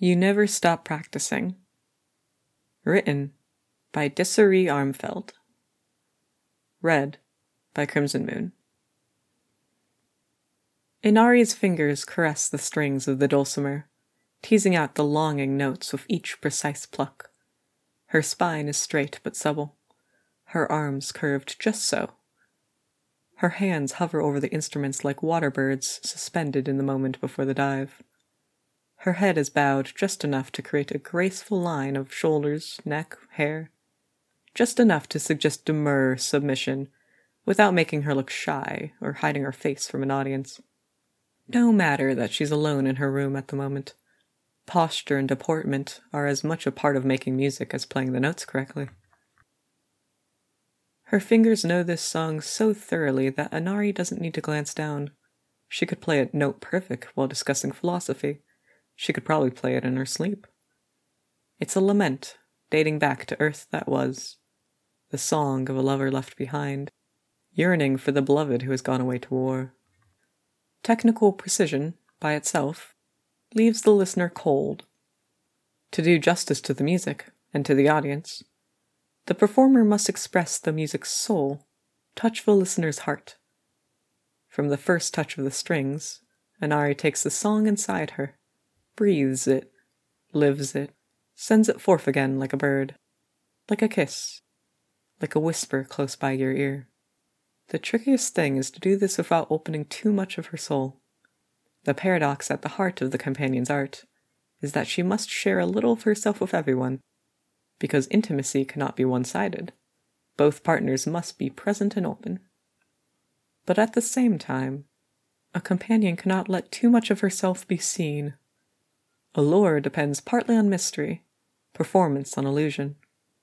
You Never Stop Practicing. Written by Desiree Armfeld. Read by Crimson Moon. Inari's fingers caress the strings of the dulcimer, teasing out the longing notes with each precise pluck. Her spine is straight but supple, her arms curved just so. Her hands hover over the instruments like water birds suspended in the moment before the dive. Her head is bowed just enough to create a graceful line of shoulders, neck, hair, just enough to suggest demure submission, without making her look shy or hiding her face from an audience. No matter that she's alone in her room at the moment. Posture and deportment are as much a part of making music as playing the notes correctly. Her fingers know this song so thoroughly that Inari doesn't need to glance down. She could play it note perfect while discussing philosophy. She could probably play it in her sleep. It's a lament, dating back to Earth that was, the song of a lover left behind, yearning for the beloved who has gone away to war. Technical precision, by itself, leaves the listener cold. To do justice to the music, and to the audience, the performer must express the music's soul, touch the listener's heart. From the first touch of the strings, Inari takes the song inside her, breathes it, lives it, sends it forth again like a bird, like a kiss, like a whisper close by your ear. The trickiest thing is to do this without opening too much of her soul. The paradox at the heart of the companion's art is that she must share a little of herself with everyone, because intimacy cannot be one-sided. Both partners must be present and open. But at the same time, a companion cannot let too much of herself be seen. Allure depends partly on mystery, performance on illusion.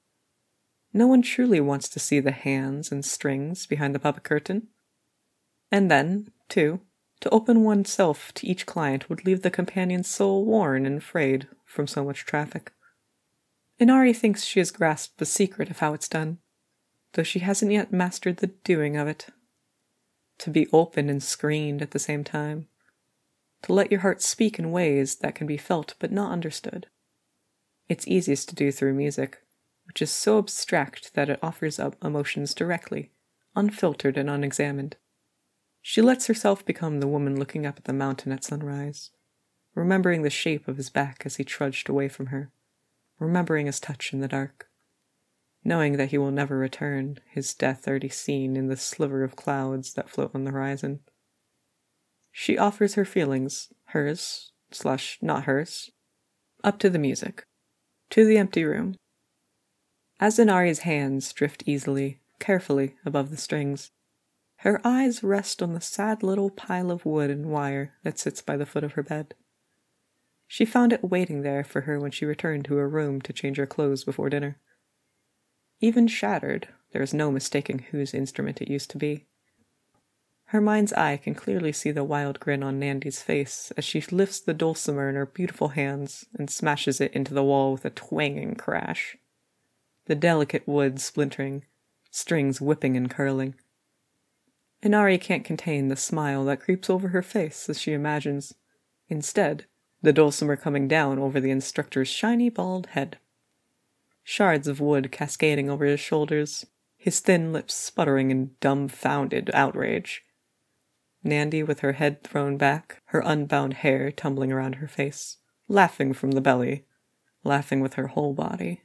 No one truly wants to see the hands and strings behind the puppet curtain. And then, too, to open oneself to each client would leave the companion's soul worn and frayed from so much traffic. Inari thinks she has grasped the secret of how it's done, though she hasn't yet mastered the doing of it. To be open and screened at the same time. To let your heart speak in ways that can be felt but not understood. It's easiest to do through music, which is so abstract that it offers up emotions directly, unfiltered and unexamined. She lets herself become the woman looking up at the mountain at sunrise, remembering the shape of his back as he trudged away from her, remembering his touch in the dark, knowing that he will never return, his death already seen in the sliver of clouds that float on the horizon. She offers her feelings, hers/not hers, up to the music, to the empty room. As Inari's hands drift easily, carefully above the strings, her eyes rest on the sad little pile of wood and wire that sits by the foot of her bed. She found it waiting there for her when she returned to her room to change her clothes before dinner. Even shattered, there is no mistaking whose instrument it used to be. Her mind's eye can clearly see the wild grin on Nandy's face as she lifts the dulcimer in her beautiful hands and smashes it into the wall with a twanging crash. The delicate wood splintering, strings whipping and curling. Inari can't contain the smile that creeps over her face as she imagines, instead, the dulcimer coming down over the instructor's shiny bald head. Shards of wood cascading over his shoulders, his thin lips sputtering in dumbfounded outrage. Nandy with her head thrown back, her unbound hair tumbling around her face, laughing from the belly, laughing with her whole body.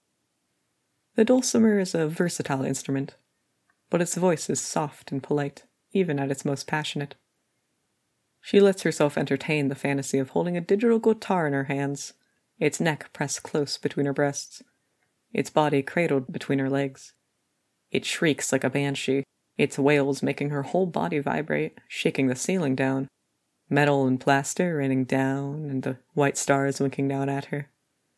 The dulcimer is a versatile instrument, but its voice is soft and polite, even at its most passionate. She lets herself entertain the fantasy of holding a digital guitar in her hands, its neck pressed close between her breasts, its body cradled between her legs. It shrieks like a banshee, its wails making her whole body vibrate, shaking the ceiling down, metal and plaster raining down and the white stars winking down at her.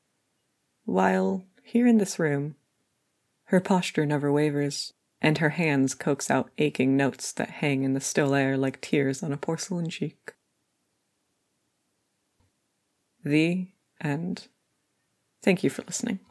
While, here in this room, her posture never wavers, and her hands coax out aching notes that hang in the still air like tears on a porcelain cheek. The end. Thank you for listening.